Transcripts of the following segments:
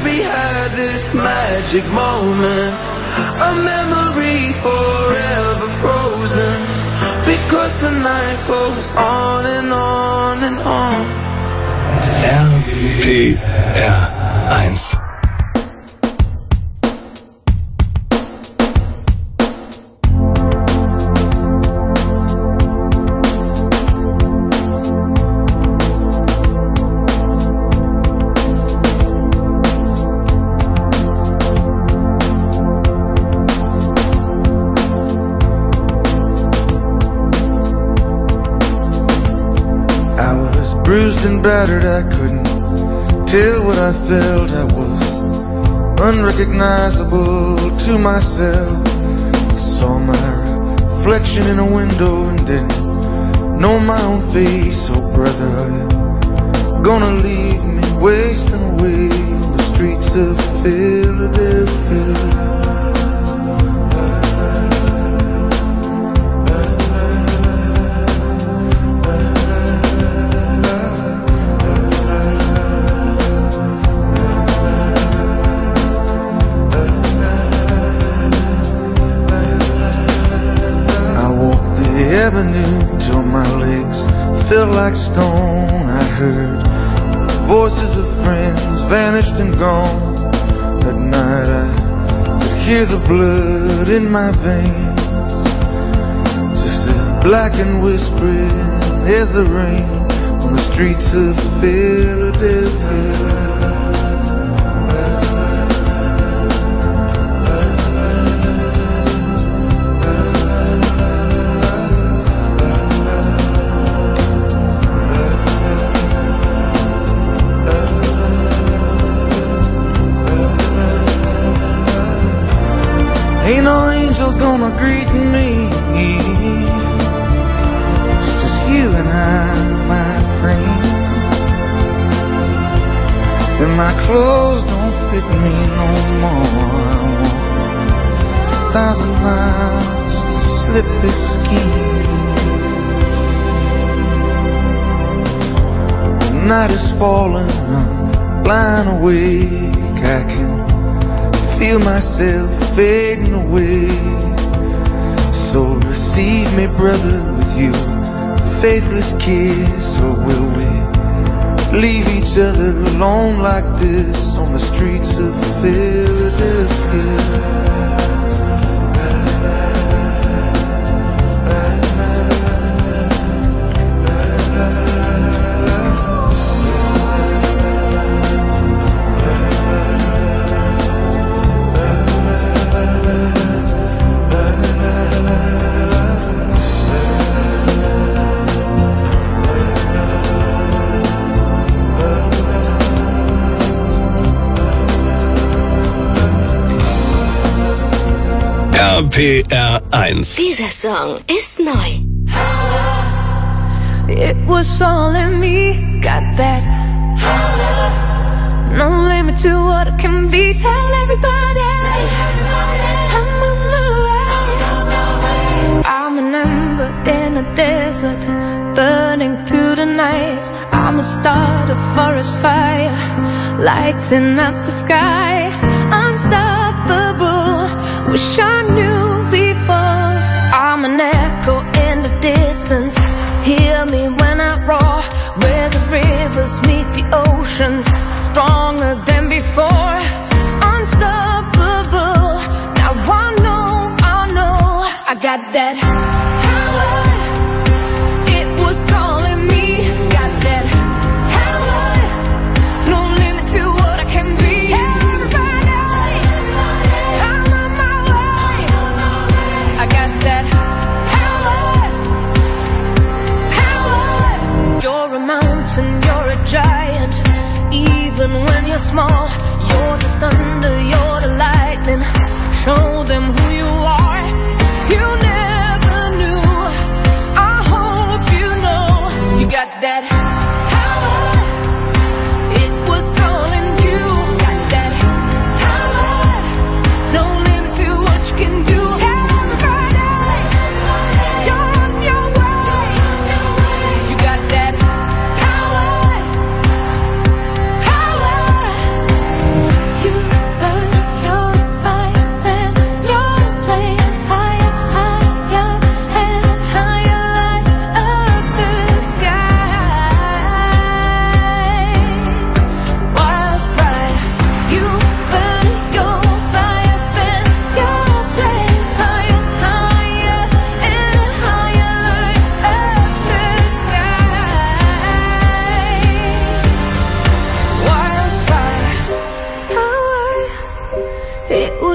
we had this magic moment, a memory forever frozen, because the night goes on and on and on. RPR1. Bruised and battered, I couldn't tell what I felt. I was unrecognizable to myself. I saw my reflection in a window and didn't know my own face. Oh brother, are you gonna leave me wasting away on the streets of Philadelphia? Avenue till my legs felt like stone. I heard the voices of friends vanished and gone. At night I could hear the blood in my veins, just as black and whispering as the rain on the streets of Philadelphia. Ain't no angel gonna greet me. It's just you and I, my friend. And my clothes don't fit me no more. I walk 1,000 miles just to slip this skin. The night is falling, I'm lying awake. I can feel myself fading away. So receive me, brother, with you faithless kiss. Or will we leave each other alone like this on the streets of Philadelphia? RPR1. Dieser Song ist neu. It was all in me, got that. No limit to what it can be. Tell everybody I'm on my way. I'm an ember in a desert, burning through the night. I'm a start, a forest fire, lighting up the sky. Unstoppable, wish I knew before. I'm an echo in the distance, hear me when I roar. Where the rivers meet the oceans, stronger than before. Unstoppable, now I know I got that power. It was all in me, got that power. No limit to what I can be. Everybody, I'm on my way. I got that power. You're a mountain, you're a giant. Even when you're small, you're the thunder, you're the lightning. Show them who you are. You never knew, I hope you know. You got that power. It was all in you. Got that power. No limit to what you can do. Everybody, you're on your way. You got that power. Power.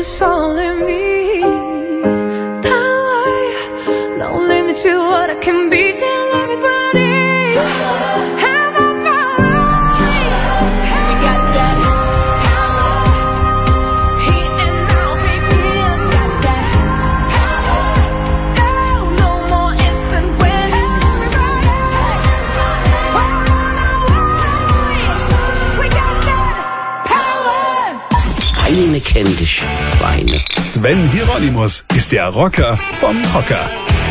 is all in me. Power, no limit to what I can be. Tell everybody, have a mind. We got that power, here and now, baby. It's got that power. Oh, no more ifs and buts. Tell everybody, we're on our way. We got that power. Weine kenn dich, Weine. Sven Hieronymus ist der Rocker vom Hocker.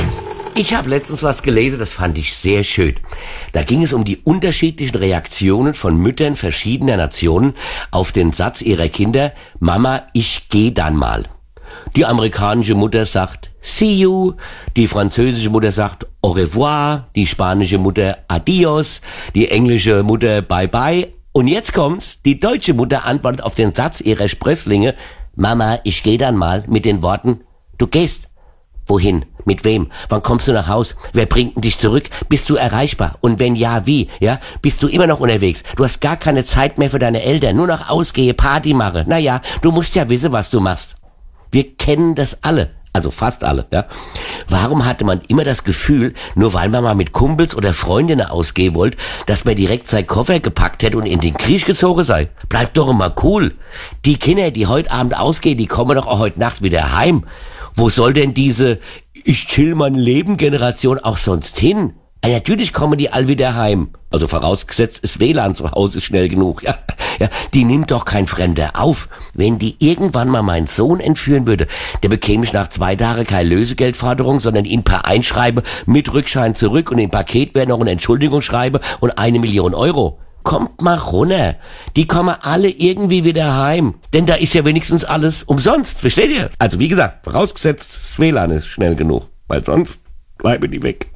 Ich habe letztens was gelesen, das fand ich sehr schön. Da ging es um die unterschiedlichen Reaktionen von Müttern verschiedener Nationen auf den Satz ihrer Kinder, Mama, ich geh dann mal. Die amerikanische Mutter sagt, see you. Die französische Mutter sagt, au revoir. Die spanische Mutter, adios. Die englische Mutter, bye bye. Und jetzt kommt's, die deutsche Mutter antwortet auf den Satz ihrer Sprösslinge, Mama, ich geh dann mal, mit den Worten, du gehst. Wohin? Mit wem? Wann kommst du nach Haus? Wer bringt dich zurück? Bist du erreichbar? Und wenn ja, wie? Ja? Bist du immer noch unterwegs? Du hast gar keine Zeit mehr für deine Eltern, nur noch ausgehe, Party mache. Naja, du musst ja wissen, was du machst. Wir kennen das alle. Also fast alle, ja. Warum hatte man immer das Gefühl, nur weil man mal mit Kumpels oder Freundinnen ausgehen wollte, dass man direkt sein Koffer gepackt hätte und in den Krieg gezogen sei? Bleibt doch immer cool. Die Kinder, die heute Abend ausgehen, die kommen doch auch heute Nacht wieder heim. Wo soll denn diese Ich chill mein Leben Generation auch sonst hin? Ja, natürlich kommen die all wieder heim. Also vorausgesetzt, das WLAN zu Hause ist schnell genug. Ja, die nimmt doch kein Fremder auf. Wenn die irgendwann mal meinen Sohn entführen würde, der bekäme ich nach 2 Tagen keine Lösegeldforderung, sondern ihn per Einschreiben mit Rückschein zurück und im Paket wäre noch eine Entschuldigung schreiben und 1 Million Euro. Kommt mal runter. Die kommen alle irgendwie wieder heim. Denn da ist ja wenigstens alles umsonst. Versteht ihr? Also wie gesagt, vorausgesetzt, das WLAN ist schnell genug. Weil sonst bleiben die weg.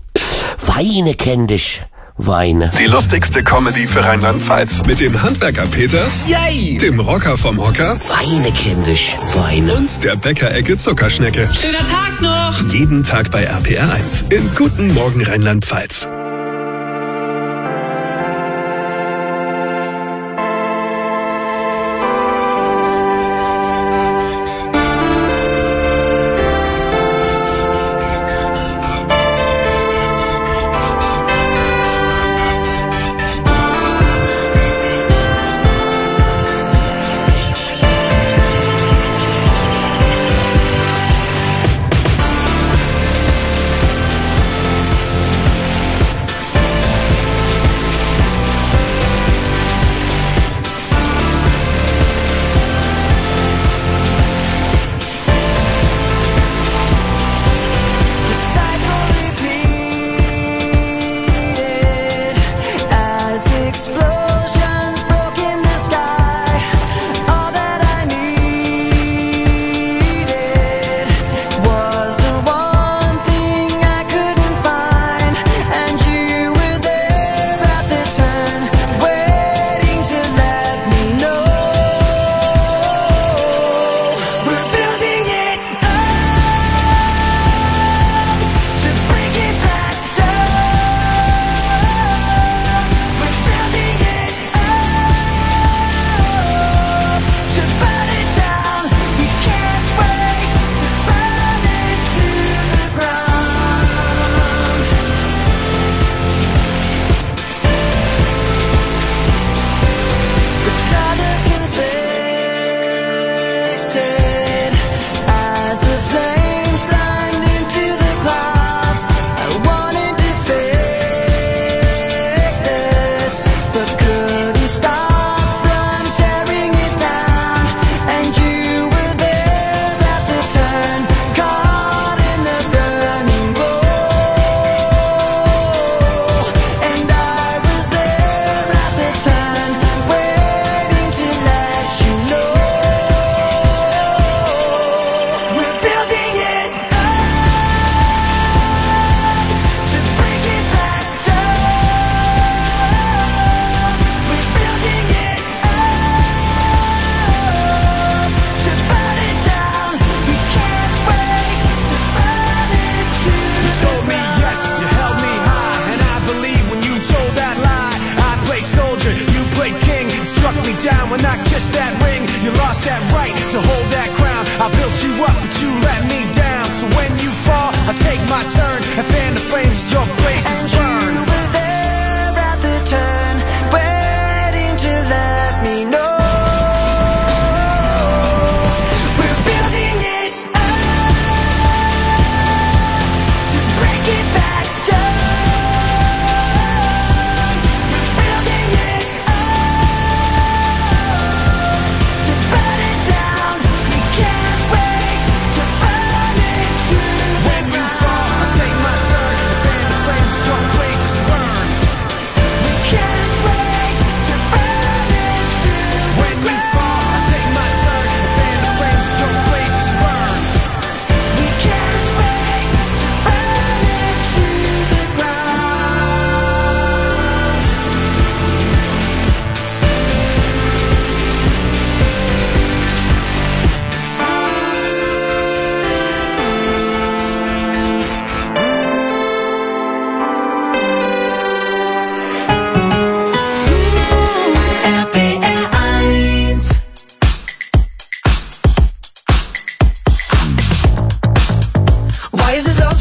Weine kenn dich. Weine. Die lustigste Comedy für Rheinland-Pfalz. Mit dem Handwerker Peter, Yay! dem Rocker vom Hocker Weine kenn dich. Weine. und der Bäckerecke Zuckerschnecke. Schöner Tag noch! Jeden Tag bei RPR 1. In Guten Morgen Rheinland-Pfalz.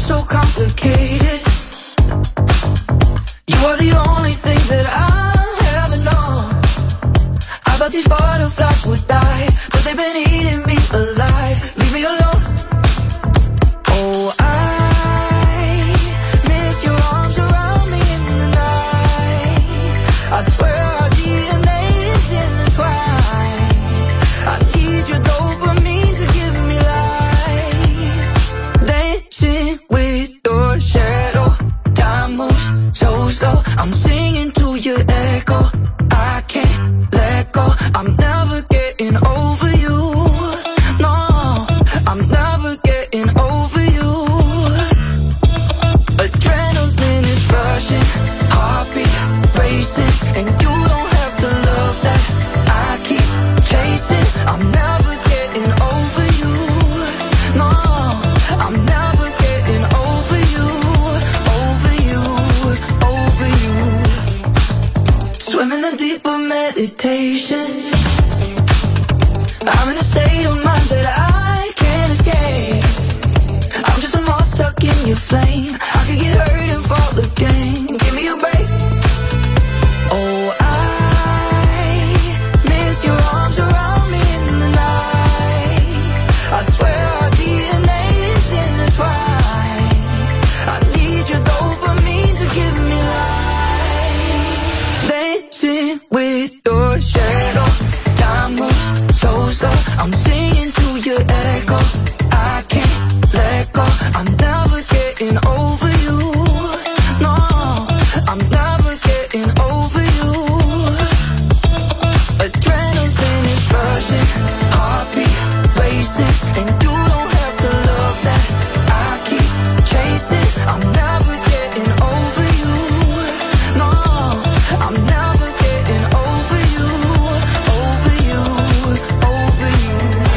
so complicated. You are the only thing that I ever know. I thought these butterflies would die, but they've been eating me alive. Leave me alone. Oh, I miss your arms around me in the night. I swear our DNA is intertwined. I need your dopamine to give me life. Dancing with your shadow. Time moves so slow. I'm singing to your echo. I can't let go. I'm never getting over you. No, I'm never getting over you. Adrenaline is rushing, heartbeat racing, and you don't have the love that I keep chasing. I'm never getting over you. No, I'm never getting over you, over you, over you. Swim in the deep of meditation. I'm in a state of mind that I can't escape. I'm just a moth stuck in your flame. I could get hurt and fall again. Give me a break. Oh, I miss your arms around me in the night. I swear our DNA is intertwined. I need your dopamine to give me life. Dancing with your shadow. Time moves so slow. I'm singing to your echo. I can't let go. I'm never getting over you. No, I'm never getting over you. Adrenaline is rushing, heartbeat racing, and you don't have the love that I keep chasing. I'm never getting over you. No, I'm never getting over you, over you, over you.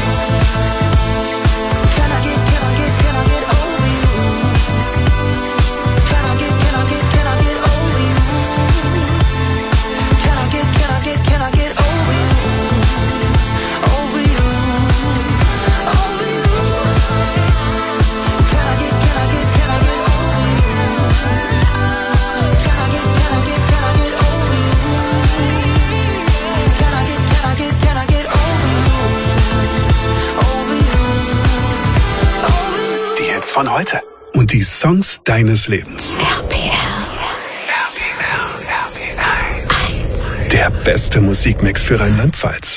Can I get over you? Can I get over you? Can I get over you? Over you, over you. Can I get over you? Can I get over you? Can I get over you? Over you, over you. Die Hits von heute und die Songs deines Lebens. RPR. Der beste Musikmix für Rheinland-Pfalz.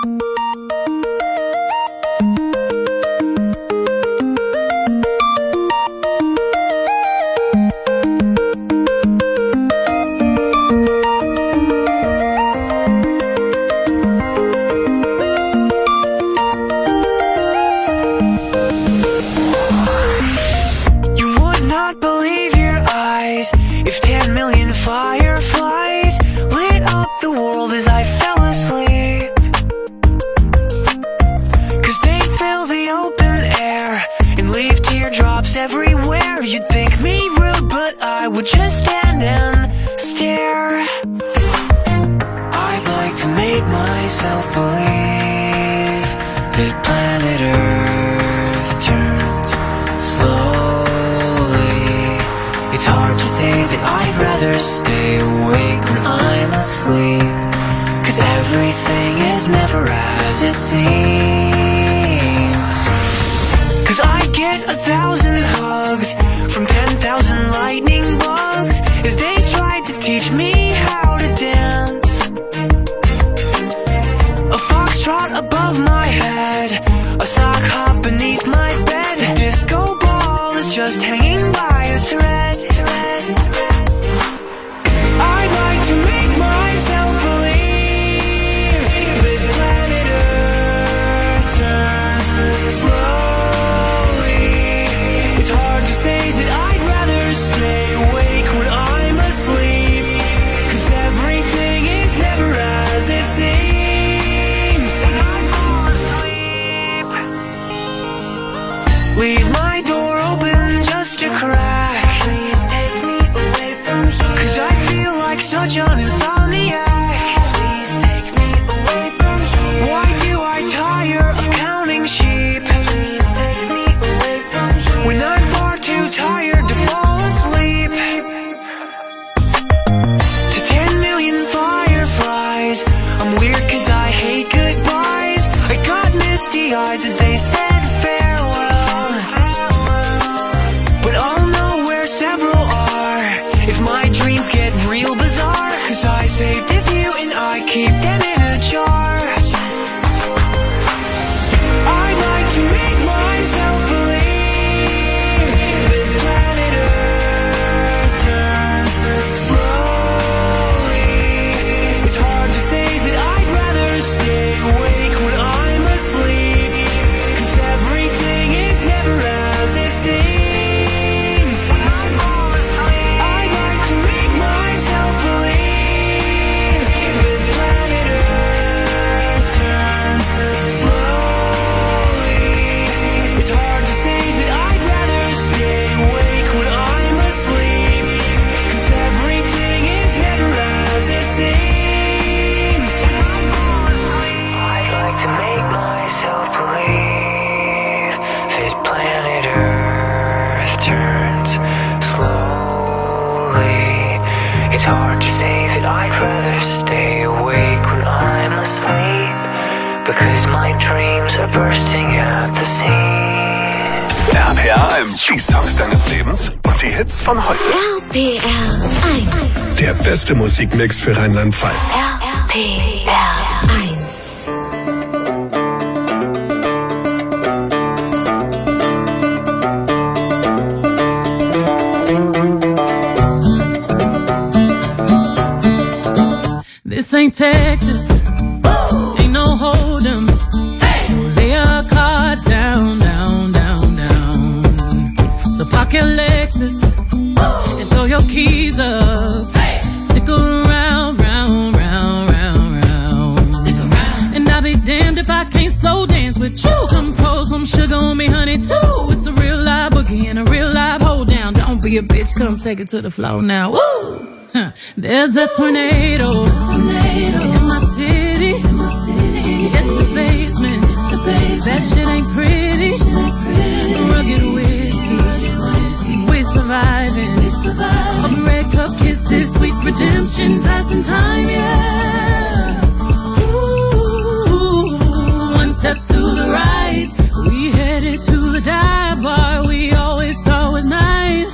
You would not believe your eyes if 10 million fireflies lit up the world as I fell asleep. 'Cause they fill the open air and leave teardrops everywhere. You'd think me rude, but I would just stand and stare. I'd like to make myself believe that planet Earth turns slowly. It's hard to say that I'd rather stay awake when I'm asleep, 'cause everything is never as it seems. 'Cause I get 1,000 hugs from 10,000 lightning bugs as they tried to teach me how to dance. A foxtrot above my head, a sock hop beneath my bed. A disco ball is just hanging by a thread. I'd like to make myself believe that planet Earth turns slowly. It's hard to say that I'd rather stay awake when I'm asleep, 'cause everything is never as it seems. Leave my door open just a crack. Please take me away from here, 'cause I feel like such an insomniac. Please take me away from here. Why do I tire of counting sheep? Please take me away from here, when I'm far too tired saved a few and I keep them in a jar. I'd like to make myself believe this planet Earth turns slowly. It's hard to say that I'd rather stay awake when I'm asleep, 'cause everything is never as it seems. I'd like to make myself believe that planet Earth turns slowly. It's hard to say that I'd rather stay awake when I'm asleep, 'cause everything is never as it seems. I'd like to make myself believe that planet Earth turns slowly. It's hard to say that I'd rather stay awake when I'm asleep, because my dreams are bursting at the seams. RPR 1, die Songs deines Lebens und die Hits von heute. RPR 1. Der beste Musikmix für Rheinland-Pfalz. RPR 1. This ain't Texas, ain't no hold'em. So lay your cards down, down, down, down. So park your Lexus and throw your keys up. Stick around, round, round, round, round. Stick around. And I'll be damned if I can't slow dance with you. Come pour some sugar on me, honey, too. It's a real live boogie and a real live hold down. Don't be a bitch, come take it to the floor now. Woo! There's a tornado in my city. It's the basement. That shit ain't pretty. Rugged whiskey. We're surviving. A red cup kisses, sweet redemption, passing time, yeah. Ooh, one step to the right. We headed to the dive bar we always thought was nice.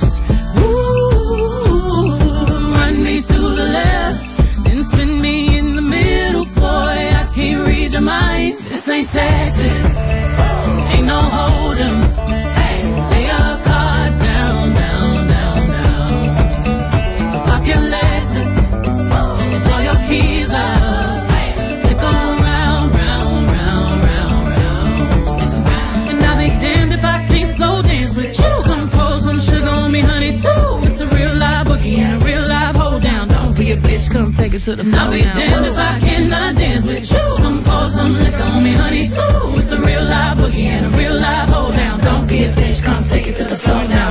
To the left, then spin me in the middle, boy, I can't read your mind. This ain't Texas, ain't no hold'em. Lay your cards down, down, down, down. So park your Lexus and throw your keys up. Stick around, round, round, round, round. And I'll be damned if I can't slow dance with you. Come pour some sugar on me, honey, too. It's a real live boogie and a real live hold down. Be a bitch, come take it to the floor. I'll be damned if I cannot dance with you. Come pour some liquor on me, honey, too. It's a real live boogie and a real live hold down. Don't be a bitch, come take it to the floor now.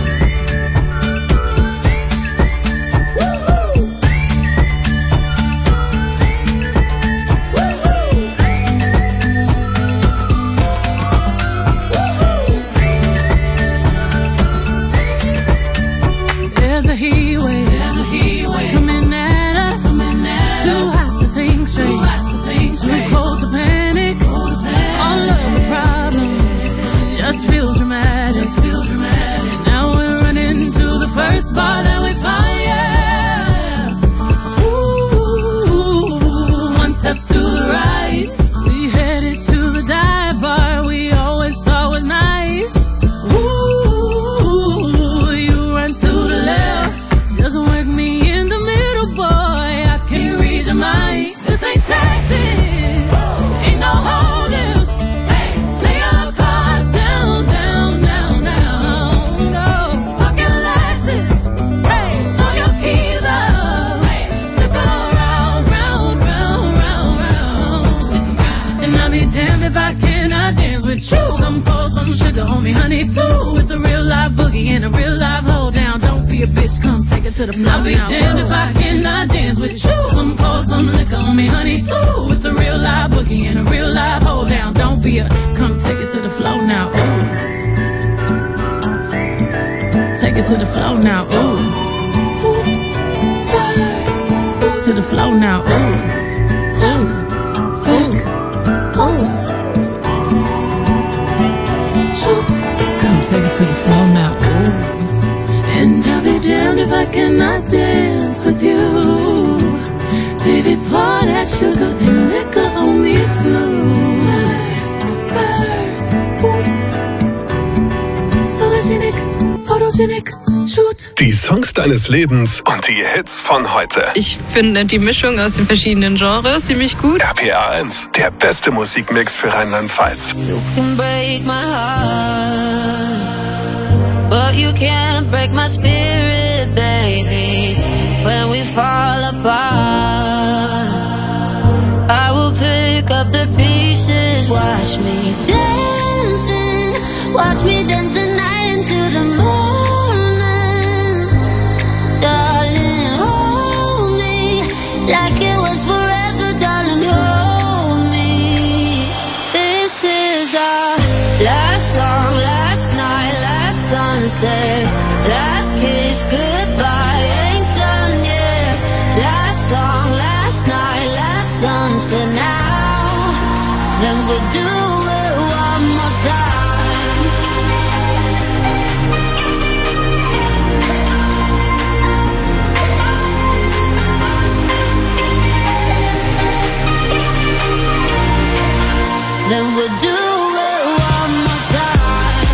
There's a heat wave. Too cold to panic. All of the problems just feel dramatic. Now we're running to the first bar that we find, yeah. Ooh, one step to the right. We headed to the dive bar we always thought was nice. Ooh, you run to the left. Just work me in the middle, boy, I can't read your mind. This ain't Texas. If I cannot dance with you, come pour some sugar on me, honey, too. It's a real live boogie and a real live hold down. Don't be a bitch, come take it to the floor. I'll be damned if I cannot dance with you. Come pour some liquor on me, honey, too. It's a real live boogie and a real live hold down. Don't be a, come take it to the floor now. Ooh. Take it to the floor now. Ooh. Oops, stars. To the floor now. Ooh. Take it to the floor now, ooh. And I'll be damned if I cannot dance with you. Baby, pour that sugar and liquor on me too. Spurs, boots, sologenic, photogenic, shoot. Die Songs deines Lebens und die Hits von heute. Ich finde die Mischung aus den verschiedenen Genres ziemlich gut. RPA 1, der beste Musikmix für Rheinland-Pfalz. You can break my heart, but you can't break my spirit, baby. When we fall apart, I will pick up the pieces. Watch me dancing, watch me dance the night into the morning. Darling, hold me like it was forever, darling, hold me. This is our last song, last night, last sunset, last kiss, goodbye, ain't done yet. Last song, last night, last sunset, now then we'll do it one more time. Then we'll do it one more time.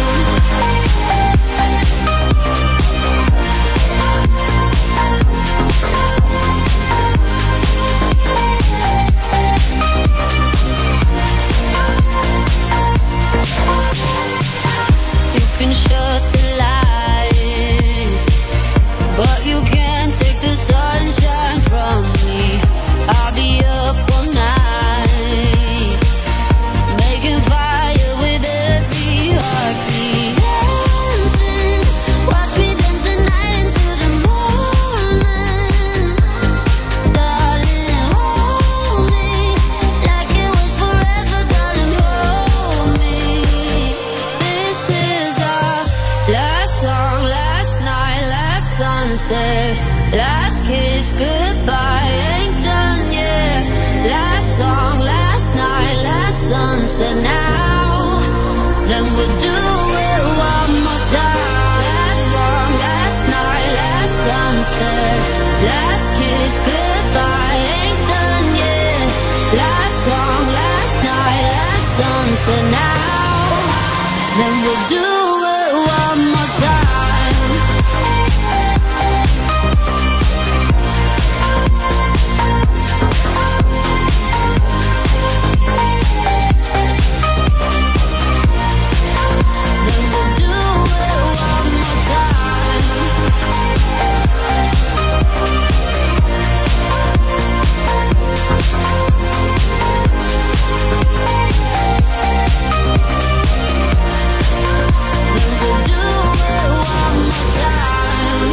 You can shut the light, but you can't take the sunshine from me. I'll be up all night, making fire with every heartbeat. Dancing, watch me dance the night into the morning. Darling, hold me like it was forever, darling, hold me. This is our last song, last night, last sunset, last kiss, goodbye, ain't done yet. Last song, last night, last sunset, now then we'll do it one more time. Last song, last night, last sunset, last kiss, goodbye, ain't done yet. Last song, last night, last sunset, now then we'll do it one more time. Then we'll do it one more time. Then we'll do it one more time.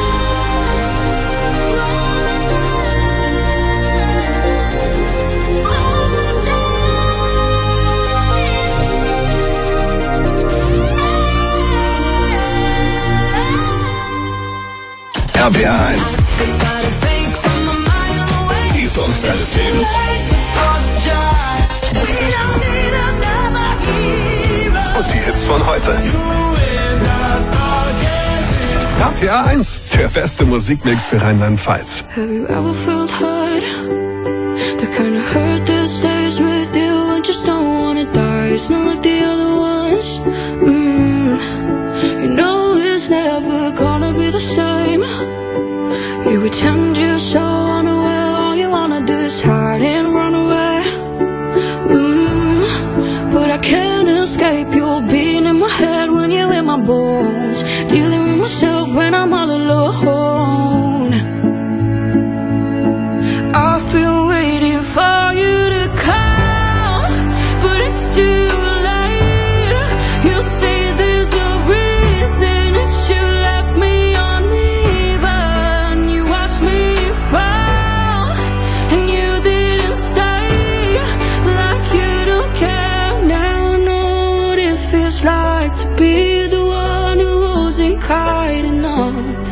RPA 1, die Songs deines Lebens. Und die Hits von heute. RPA 1, der beste Musikmix für Rheinland-Pfalz. Have you ever felt hurt? The kind of hurt that stays with you and just don't wanna die. It's not like the other ones. You know it's never gonna be the same. You pretend you're so unaware. All you wanna do is hide and run away. But I can't escape your being in my head when you're in my bones. Dealing with myself when I'm all alone. I've been waiting for you to come, but it's too late. You say there's a reason that you left me uneven. You watched me fall, and you didn't stay. Like you don't care now. I know what it feels like to be the one who wasn't kind enough.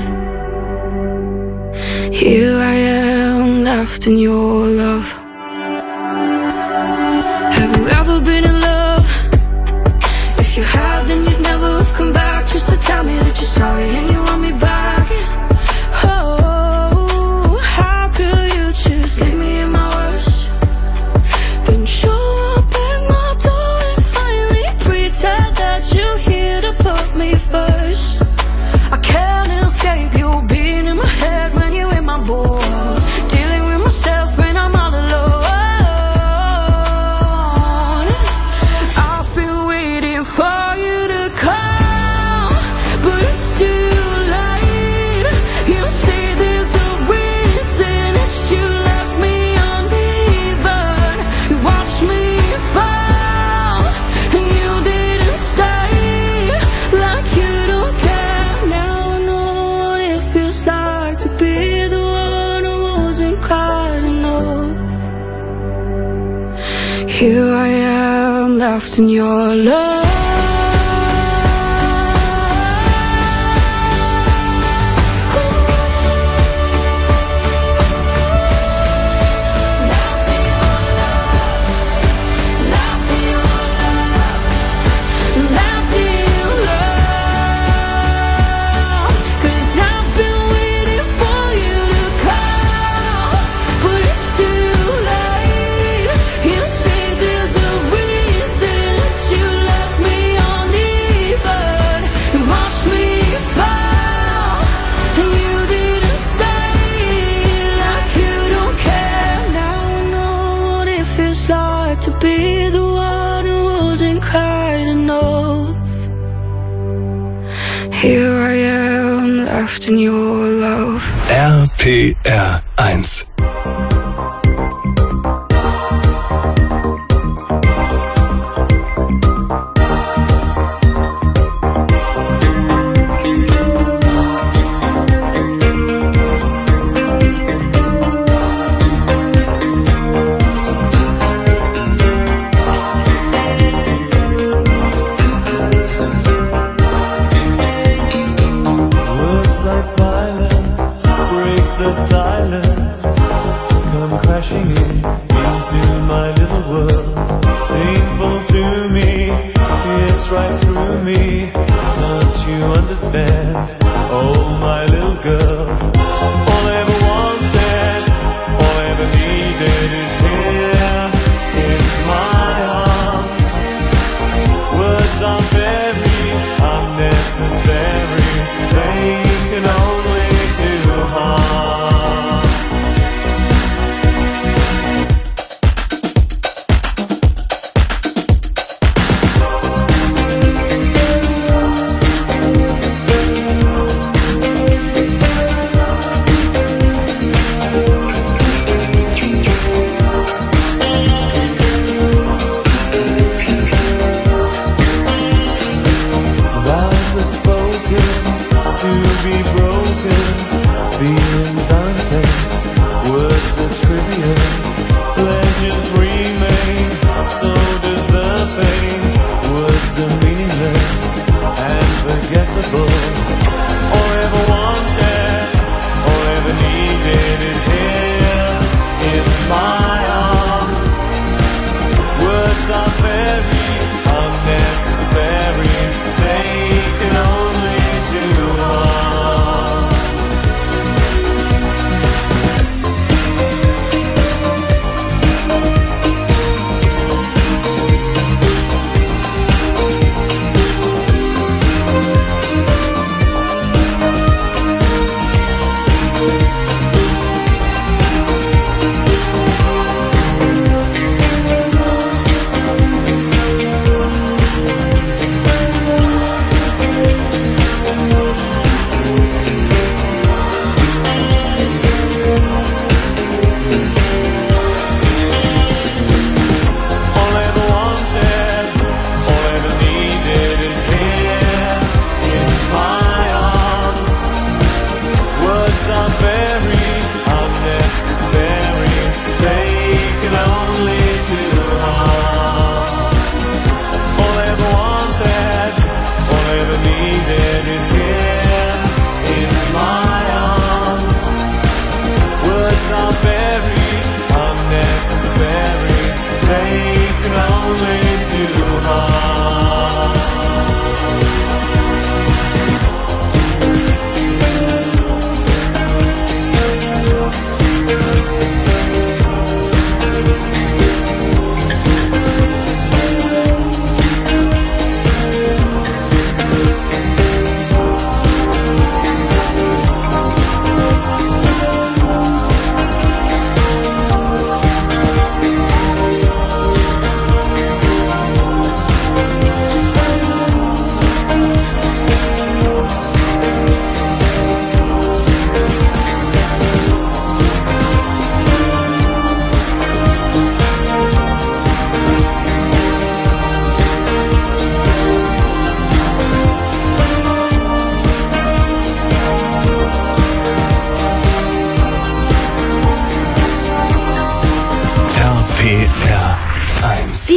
Here I am, left in your love. Have you ever been in love? If you have, then you'd never have come back just to tell me that you're sorry and you want me back. Oh, how could you just leave me laughed in your love. To be the one who wasn't kind enough. Here I am, left in your love. RPR 1.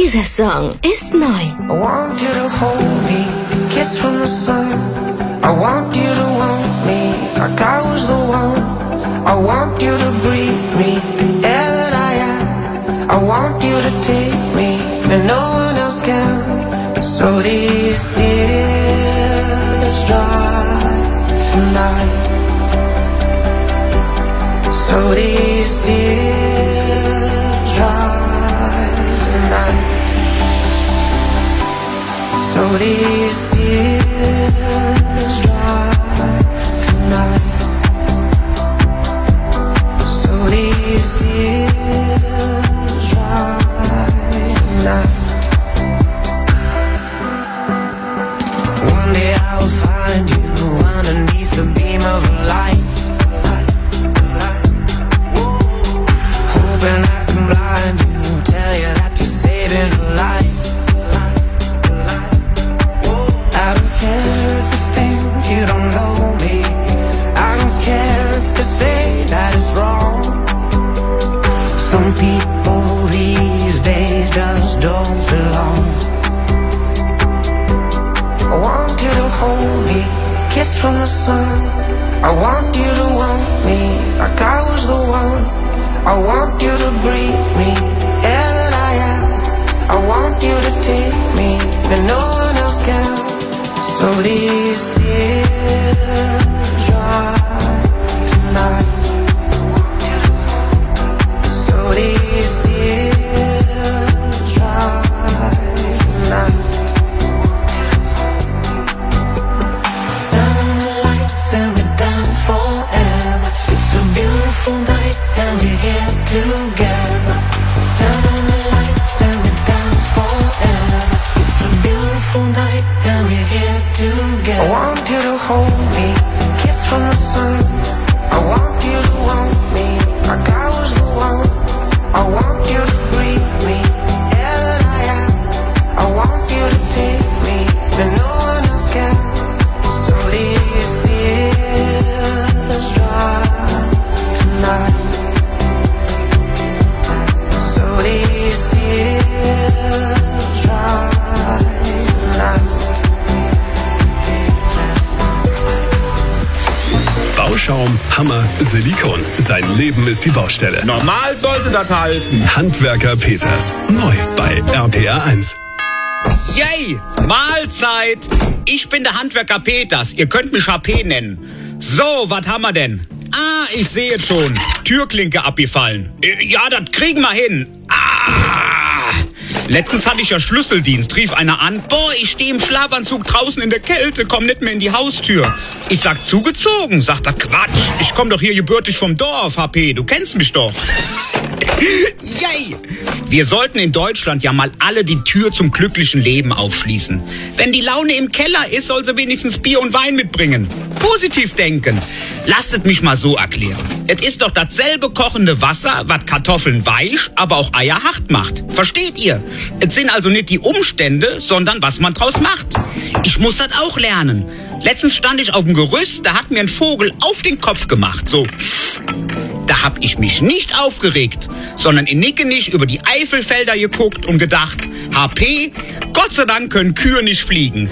Dieser Song ist neu. I want you to hold me, kiss from the sun. I want you to want me like I was the one. I want you to breathe me, air that I am. I want you to take me and no one else can. So these tears dry tonight. So these tears dry tonight. So these tears dry tonight. So these tears dry tonight. One day I will find you underneath the beam of a light. Hoping I can blind you, tell you that you're saving a life. I don't care if you think you don't know me. I don't care if they say that it's wrong. Some people these days just don't belong. I want you to hold me, kiss from the sun. I want you to want me like I was the one. I want you to breathe me, air that I am. I want you to take me, and no one else can. So these tears dry tonight. So these tears dry tonight. Turn on the lights and we're dance forever. It's a beautiful night and we're here together. Turn on the lights and we're dance forever. It's a beautiful night and we're here together. I want you to hold me, kiss from the sun. I want you to want me like I was the one. I want you to breathe me, air that I am. I want you to take me, and no one else can. So these tears dry tonight. So these tears dry tonight. Bauschaum, Hammer, Silikon. Sein Leben ist die Baustelle. Normal sollte das halten. Handwerker Peters. Neu bei RPR 1. Yay! Mahlzeit! Ich bin der Handwerker Peters. Ihr könnt mich HP nennen. So, was haben wir denn? Ah, ich sehe es schon. Türklinke abgefallen. Ja, das kriegen wir hin. Letztens hatte ich ja Schlüsseldienst, rief einer an. Boah, ich stehe im Schlafanzug draußen in der Kälte, komm nicht mehr in die Haustür. Ich sag, zugezogen. Sagt er, Quatsch, ich komm doch hier gebürtig vom Dorf, HP, du kennst mich doch. Yay! Wir sollten in Deutschland ja mal alle die Tür zum glücklichen Leben aufschließen. Wenn die Laune im Keller ist, soll sie wenigstens Bier und Wein mitbringen. Positiv denken. Lasst es mich mal so erklären. Es ist doch dasselbe kochende Wasser, was Kartoffeln weich, aber auch Eier hart macht. Versteht ihr? Es sind also nicht die Umstände, sondern was man draus macht. Ich muss das auch lernen. Letztens stand ich auf dem Gerüst, da hat mir ein Vogel auf den Kopf gemacht. So. Da hab ich mich nicht aufgeregt, sondern in Nickenich über die Eifelfelder geguckt und gedacht, HP, Gott sei Dank können Kühe nicht fliegen.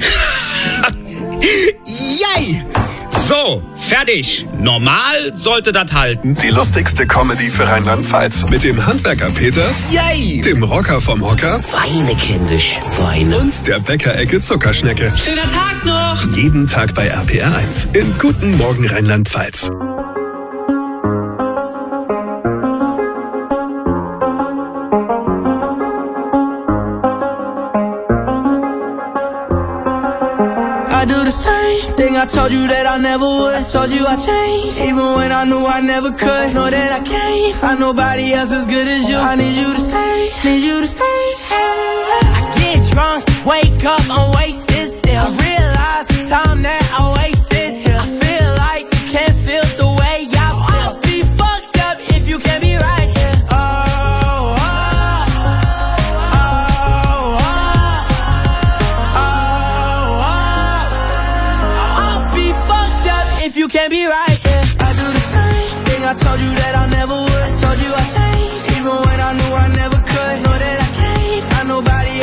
Yay! So, fertig. Normal sollte das halten. Die lustigste Comedy für Rheinland-Pfalz. Mit dem Handwerker Peters. Yay! Dem Rocker vom Hocker. Weine, kindisch, Weine. Und der Bäckerecke Zuckerschnecke. Schöner Tag noch. Jeden Tag bei RPR 1. In Guten Morgen Rheinland-Pfalz. do the same thing I told you that I never would. I told you I changed, even when I knew I never could. Know that I can't find nobody else as good as you. I need you to stay, need you to stay. I get drunk, wake up, I'm wasted still. I realize the time that I wasted here. I feel like you can't feel the way I feel. I'll be fucked up if you can't be right here. You can't be right, yeah. I do the same thing I told you that I never would. I told you I changed, even when I knew I never could. Know that I can't find nobody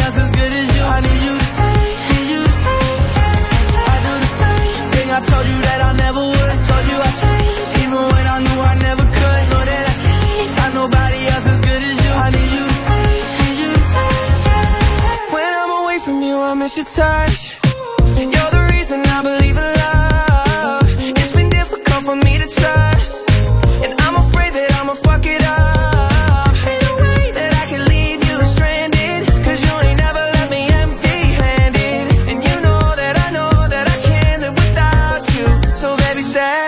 touch. You're the reason I believe in love. It's been difficult for me to trust, and I'm afraid that I'ma fuck it up. Ain't no way that I can leave you stranded, 'cause you ain't never left me empty-handed. And you know that I can't live without you. So baby, stay.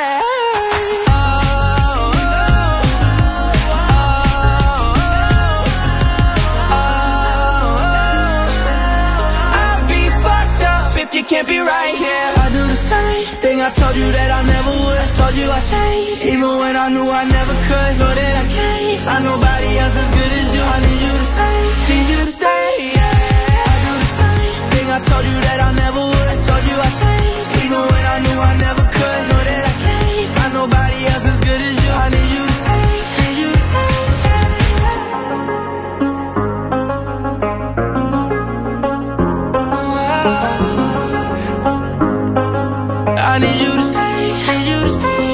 You can't be right here. I do the same thing I told you that I never would. I told you I changed, even when I knew I never could. Know that I can't find nobody else as good as you. I need you to stay, need you to stay, yeah. I do the same thing I told you that I never would. I told you I changed, even when I knew I never could. Know that I can't find nobody else as good as you. I need you to stay, need you to stay. I need you to stay, need you to stay.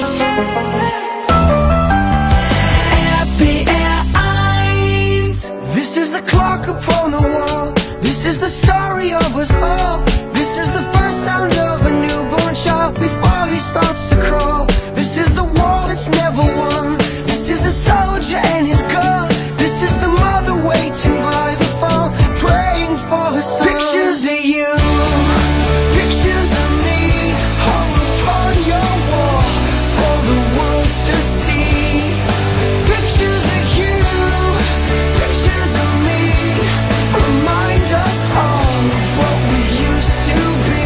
RPR 1. This is the clock upon the wall. This is the story of us all. This is the first sound of a newborn child before he starts to crawl. This is the war that's never won. This is the soldier and his gun. This is the mother waiting by the phone, praying for her son. Pictures of you, pictures of me, hung upon your wall for the world to see. Pictures of you, pictures of me, remind us all of what we used to be.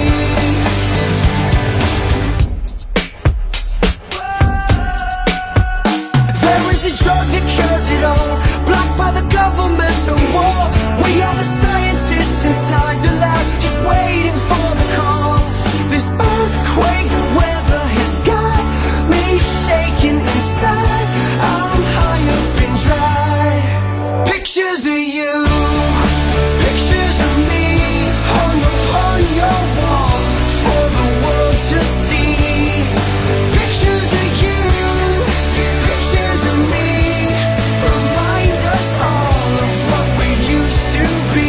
There is a drug that cures it all, blocked by the governmental war. We are the scientists inside the lab, just waiting for the call. This earthquake weather has got me shaking inside. I'm high up and dry. Pictures of you, pictures of me, hung upon your wall for the world to see. Pictures of you, pictures of me, remind us all of what we used to be.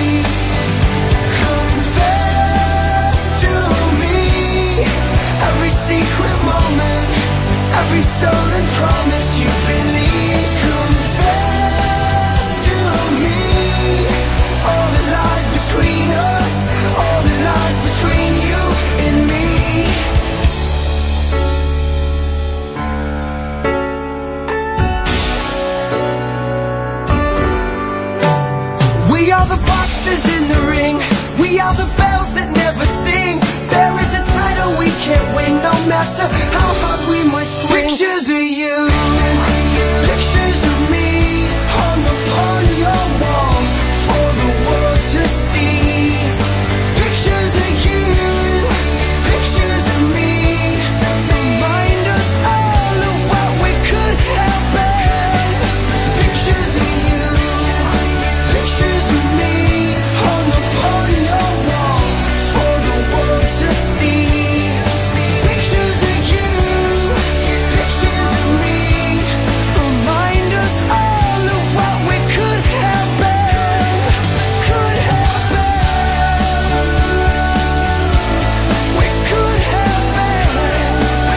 Confess to me every secret moment, every stolen promise you believe. Confess to me all the lies between us, all the lies between you and me. We are the boxes in the ring, we are the bells that never sing. There is a title we can't win, no matter how hard we might swing. Pictures of you, pictures of me, hung upon your wall for the world to see. Pictures of you, pictures of me, remind us all of what we could have been. Pictures of you, pictures of me, hung upon your wall for the world to see. Pictures of you, pictures of me, remind us all of what we could have been, could have been. We could have been.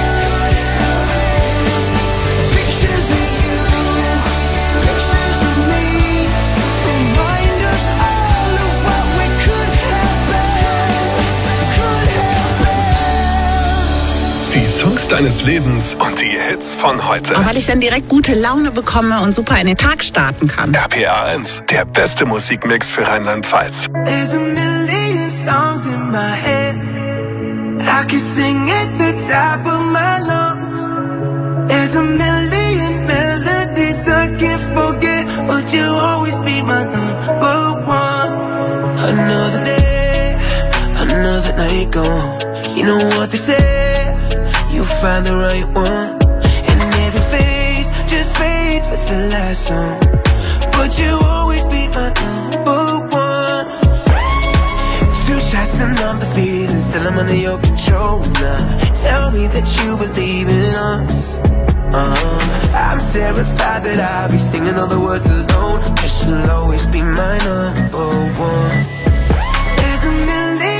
Pictures of you, pictures of me, remind us all of what we could have been, could have been. Die Songs deines Lebens und die Hits von heute. Weil ich dann direkt gute Laune bekomme und super in den Tag starten kann. RPR 1, der beste Musikmix für Rheinland-Pfalz. There's a million songs in my head, I can sing at the top of my lungs. There's a million melodies I can't forget, but you'll always be my number one. Another day, another night gone. You know what they say, you'll find the right one. And every phase just fades with the last song, but you'll always be my number one. Few shots and I'm the feeling, still I'm under your control now. Tell me that you believe in us. I'm terrified that I'll be singing all the words alone, 'cause you'll always be my number one. There's a million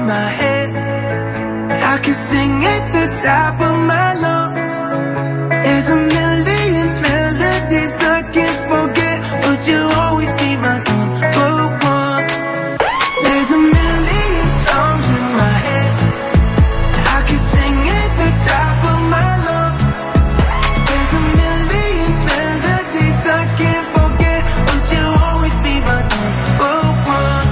my head. I can sing at the top of my lungs. There's a million melodies I can't forget, but you'll always be my number one. There's a million songs in my head. I can sing at the top of my lungs. There's a million melodies I can't forget, but you'll always be my number one.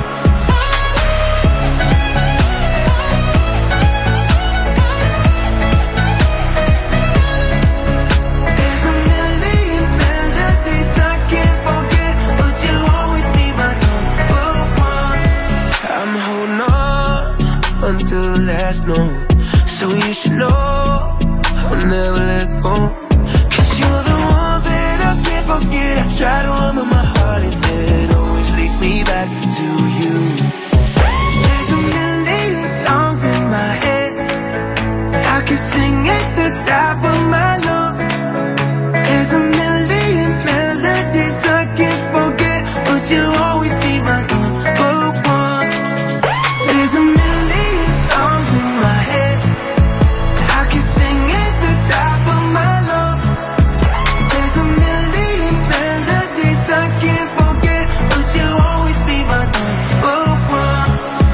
There's a million melodies I can't forget, but you'll always be my number one. I'm holding on until the last note, so you should know I'll never let go. 'Cause you're the one that I can't forget. I try to humble my heart and it always leads me back to you. There's a million songs in my head. I can sing at the top of my lungs. There's a million melodies I can't forget, but you'll always be my number one. There's a million songs in my head. I can sing at the top of my lungs. There's a million melodies I can't forget, but you'll always be my number one.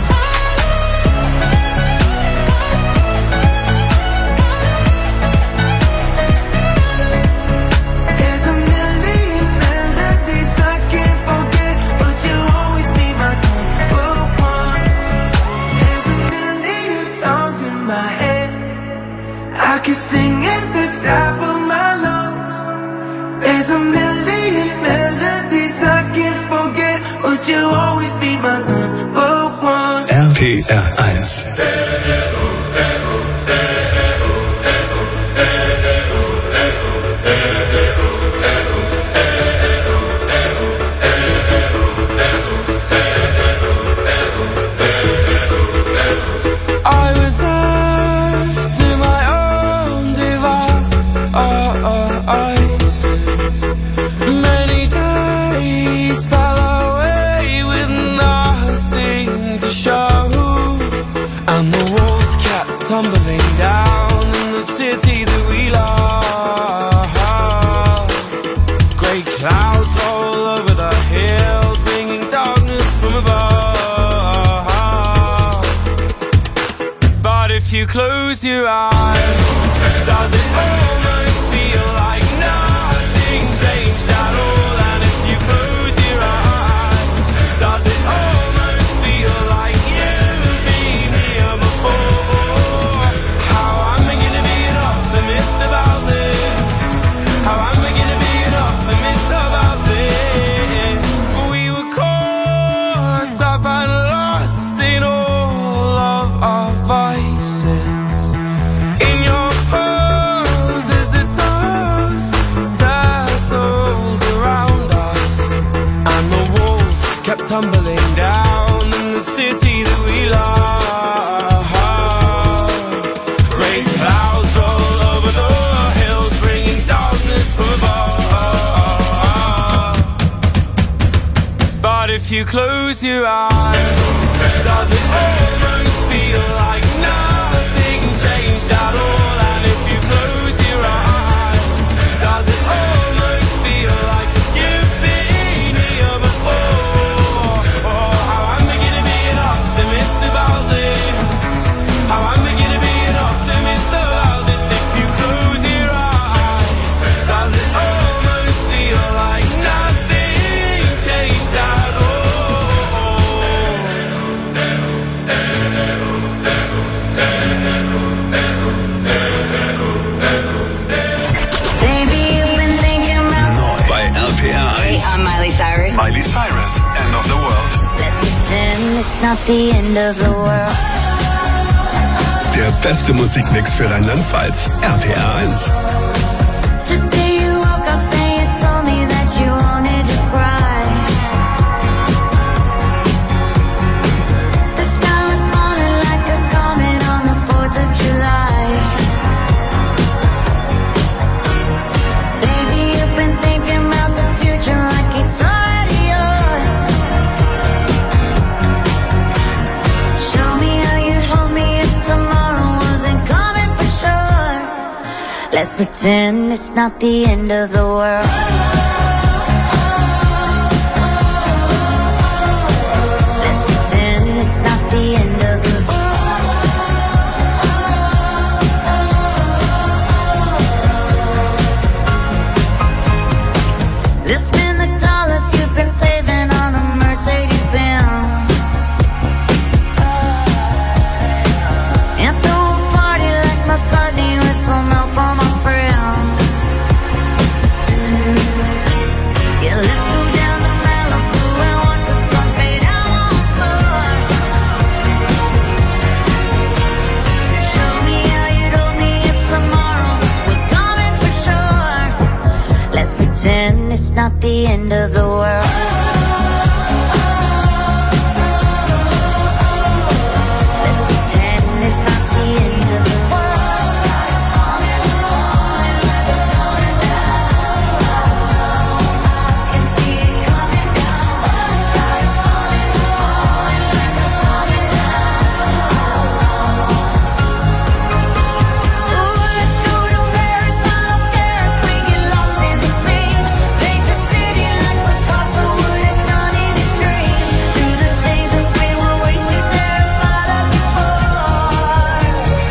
There's a million melodies I can't forget, but you'll always be my number one. There's a million songs in my head. I can sing at the top of my lungs. There's a million melodies I can't forget, but you'll always be my number one. RPR 1. I was left to my own devices. Many days fell away with nothing to show, and the walls kept tumbling down in the city that we love. Great clouds all over the hills, bringing darkness from above. But if you close your eyes, does it almost feel like nothing changed at all? And if you close your eyes, does it almost feel like you've been here before? How am I gonna be an optimist about this? How am I gonna be an optimist about this? We were caught up and lost in all of our vices. In your pose as the dust settled around us, and the walls kept tumbling down in the city that we love. Great clouds all over the hills, bringing darkness from above. But if you close your eyes, does it almost feel like nothing changed at all? And if you close your eyes, does it almost feel like you've been here before? Oh, how am I gonna be an optimist about this? How am I gonna be an optimist about this? If you close your eyes, does it almost feel like nothing changed at all? Baby, you've been thinking about Bei RPR 1. I'm Miley Cyrus. Miley Cyrus, End of the World. Let's pretend it's not the end of the world. Der beste Musikmix für Rheinland-Pfalz. RPR 1. today you woke up and you told me that you wanted to cry. The sky was falling like a comet on the 4th of July. Baby, you've been thinking about the future like it's already yours. Show me how you Let's pretend it's not the end of the world. Let's pretend it's not the end of the world. Let's spend the dollars you've been saving on a Mercedes Benz and throw a party like McCartney with some help from my friends. Yeah, let's go down to Malibu and watch the sun fade out once more. Show me how you'd hold me if tomorrow was coming for sure. Let's pretend it's not the end of the world. Let's pretend it's not the end of the world. I can see it coming down. Ooh, let's go to Paris, I don't care if we get lost in the scene. Paint the city like Picasso would have done in his dream. Do the things that we were way too terrified of before.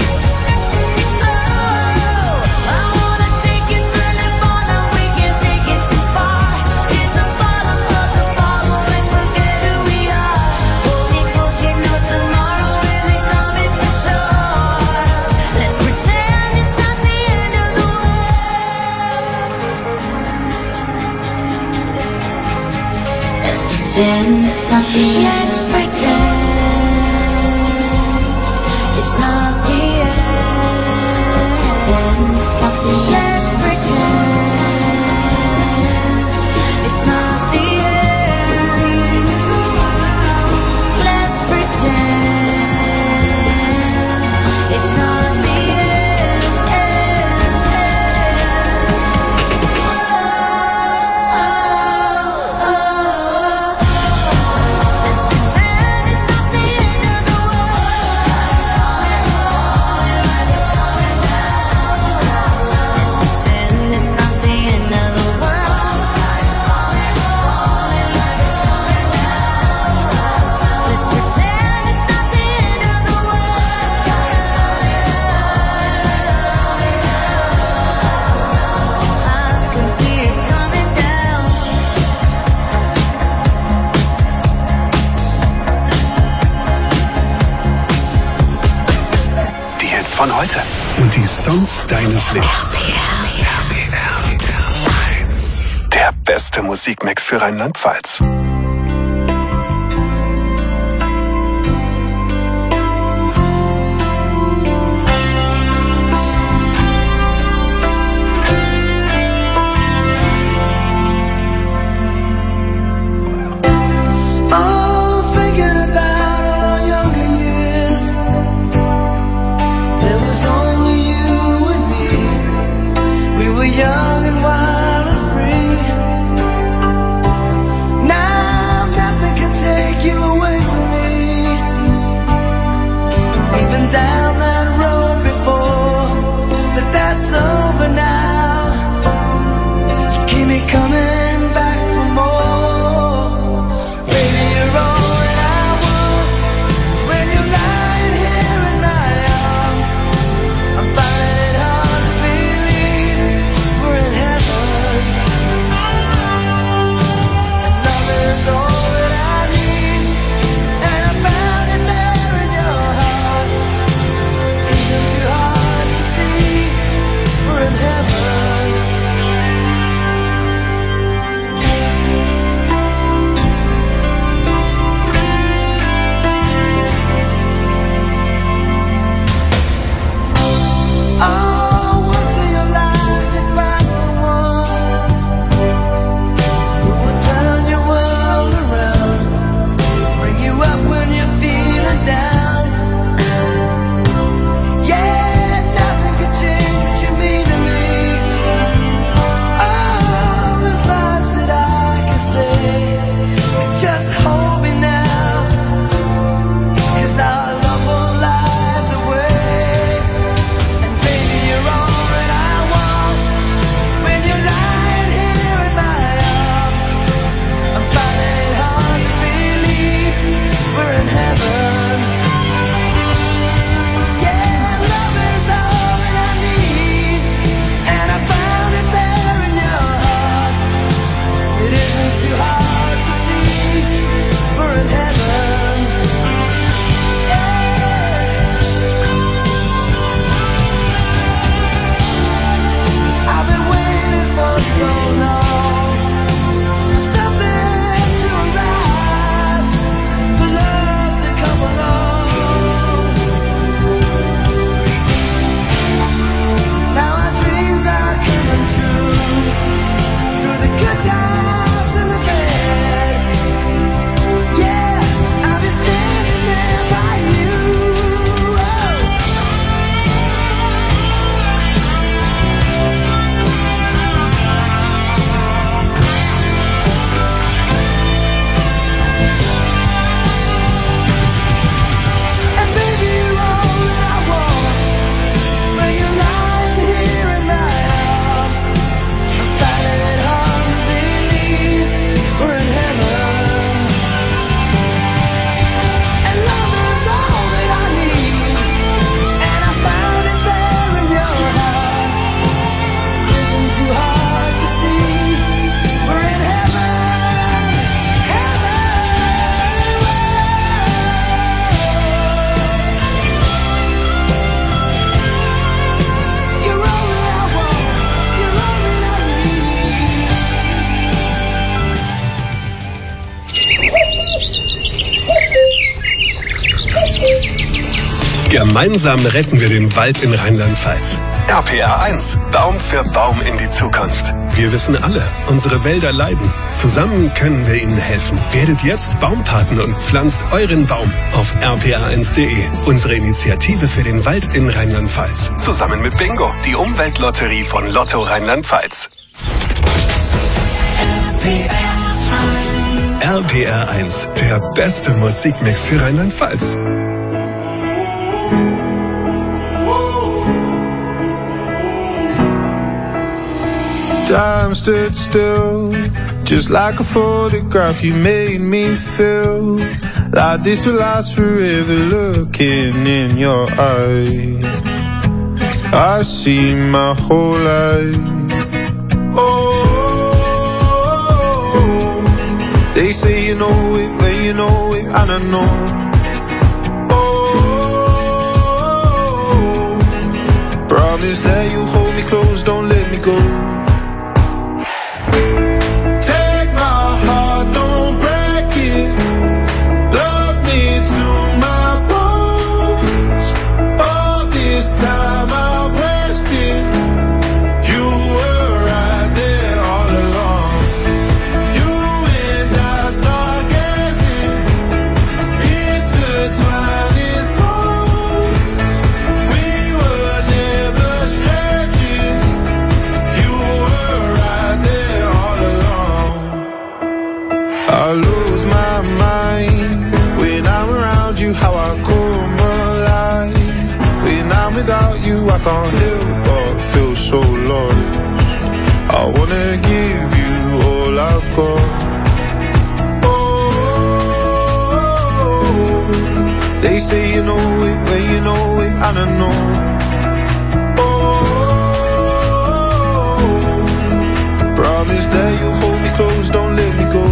Oh, I wanna take you to Nirvana, we can't take it too far. Hit the bottom of the bottle and forget who we are. Hold me close, you know tomorrow isn't coming for sure. Let's pretend it's not the end of the world. Let's pretend it's not the end. Let's pretend it's not the end. Let's pretend it's not the end. Let's pretend it's not the Let's pretend it's not the end of the world. Let's pretend it's not the end of the world. Let's pretend it's not the end of the world. I can see it coming down. Die Hits von heute und die Songs deines Lebens. RPR 1. Der beste Musikmix für Rheinland-Pfalz. Oh, thinking about all our younger years, there was only you and me. We were young and wild and free. Now Gemeinsam retten wir den Wald in Rheinland-Pfalz. RPR 1. Baum für Baum in die Zukunft. Wir wissen alle, unsere Wälder leiden. Zusammen können wir ihnen helfen. Werdet jetzt Baumpaten und pflanzt euren Baum auf rpr1.de. Unsere Initiative für den Wald in Rheinland-Pfalz. Zusammen mit Bingo, die Umweltlotterie von Lotto Rheinland-Pfalz. RPR 1, der beste Musikmix für Rheinland-Pfalz. Time stood still, just like a photograph. You made me feel like this will last forever. Looking in your eyes, I see my whole life. Oh, they say you know it, but you know it, and I know. Oh, promise that you'll hold me close, don't let me go. I lose my mind when I'm around you, how I come alive. When I'm without you, I can't help but feel so lost. I wanna give you all I've got. Oh, they say you know it, but you know it, and I know. Oh, promise that you'll hold me close, don't let me go.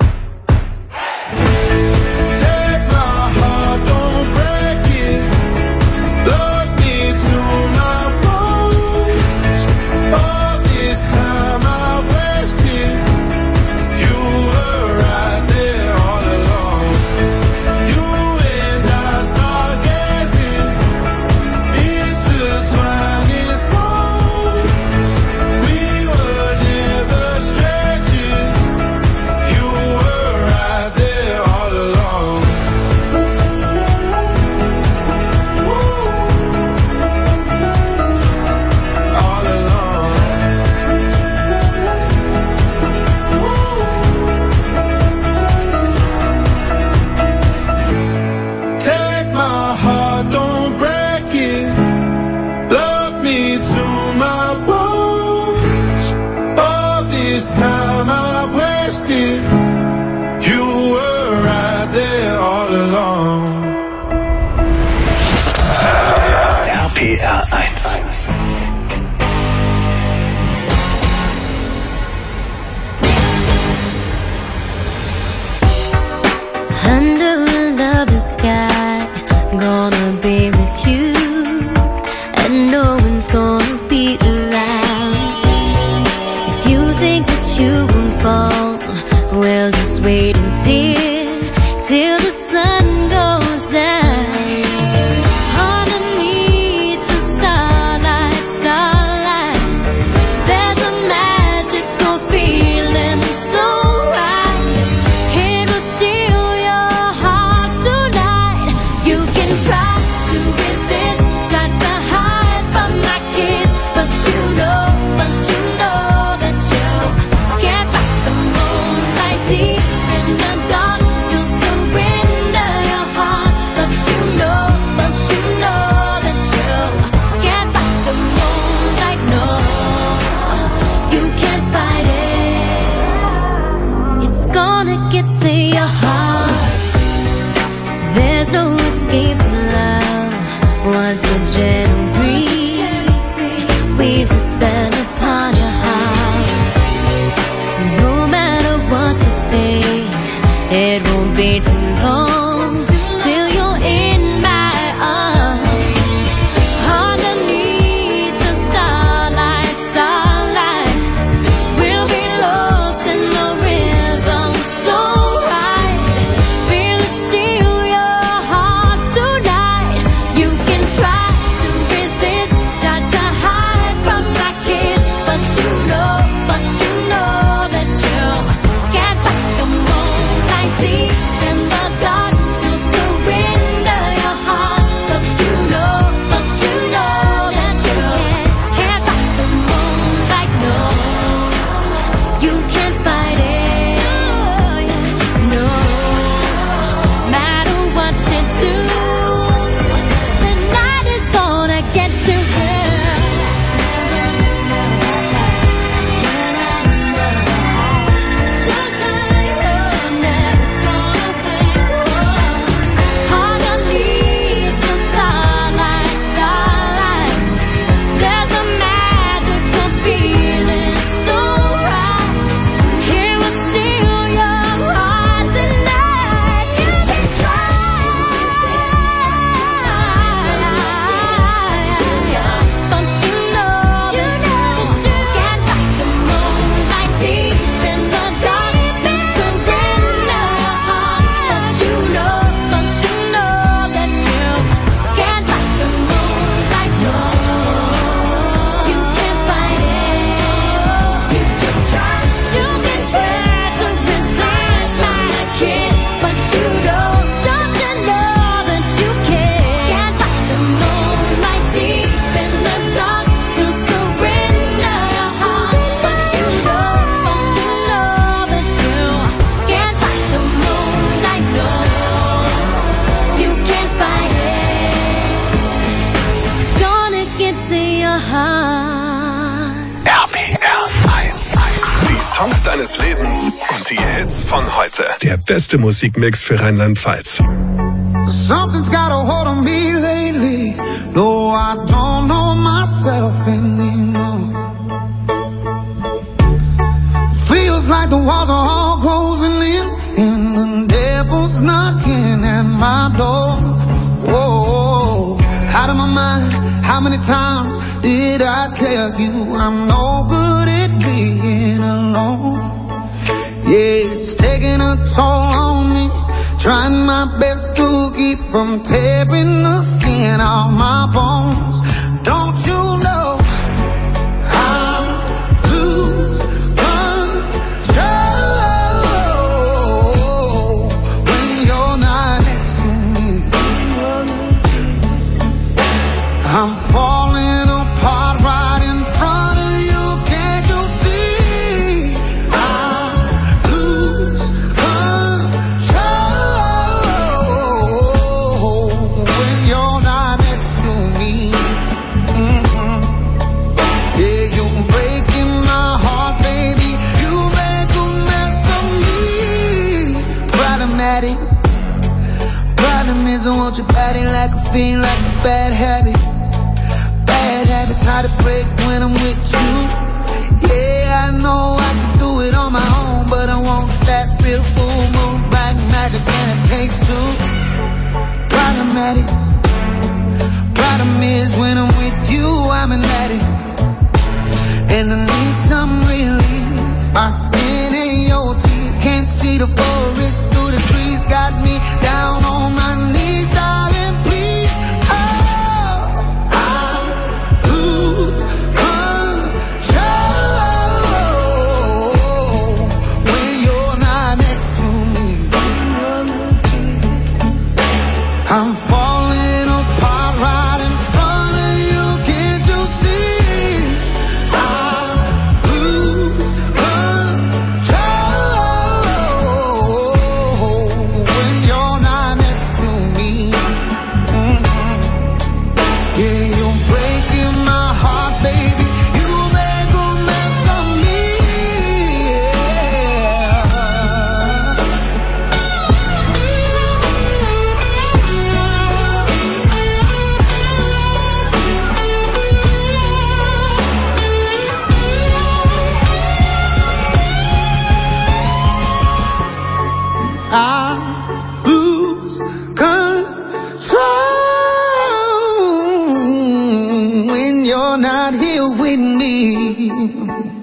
RPR 1. Under a lovely sky, gonna be with you, and no one's gonna be around. If you think that you won't fall, well, just wait till the sun goes down. Try to resist, try to hide from my kiss. RPR 1. Die Songs deines Lebens und die Hits von heute. Der beste Musikmix für Rheinland-Pfalz. Something's got a hold on me lately. No, I don't know myself anymore. Feels like the walls are all closing in, and the devil's knocking at my door. Whoa, out of my mind. How many times did I tell you I'm no good at being alone? Yeah, it's taking a toll on me. Trying my best to keep from tearing the skin off my bones. Don't you know I lose control when you're not next to me? I'm falling apart right in front of you. Can't you see? I lose control when you're not next to me. Yeah, you're breaking my heart, baby. You make a mess of me. Problematic. Problem is I want your body like a fiend, like a bad habit. Bad habits hard to break when I'm with you. Yeah, I know I can do it on my own, but I want that real full moon, black magic, and it takes two. Problematic. Problem is when I'm with you, I'm an addict, and I need some relief. My skin ain't your teeth, can't see the forest through the trees. Got me down on my knees, darling, please. Oh, I lose control when you're not next to me. I'm falling apart right in front of you. Can't you see? I lose control when you're not next to me. Yeah, you're breaking my heart, baby. You make a mess of me. I lose control when you're not here with me.